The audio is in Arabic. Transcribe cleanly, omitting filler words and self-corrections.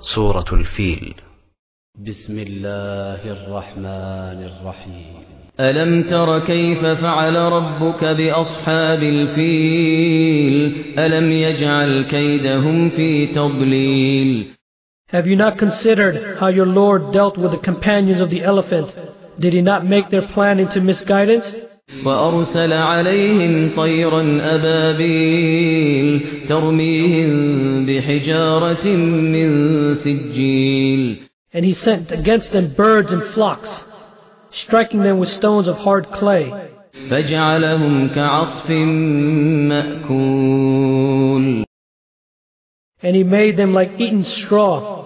سورة الفيل. بسم الله الرحمن الرحيم. ألم تر كيف فعل ربك بأصحاب الفيل ألم يجعل كيدهم في تضليل. Have you not considered how your Lord dealt with the companions of the elephant? Did he not make their plan into misguidance? وأرسل عليهم طيرا أبابيل ترميهم بحجارة من سجيل. And he sent against them birds and flocks, striking them with stones of hard clay. فجعلهم كعصف مأكول. And he made them like eaten straw.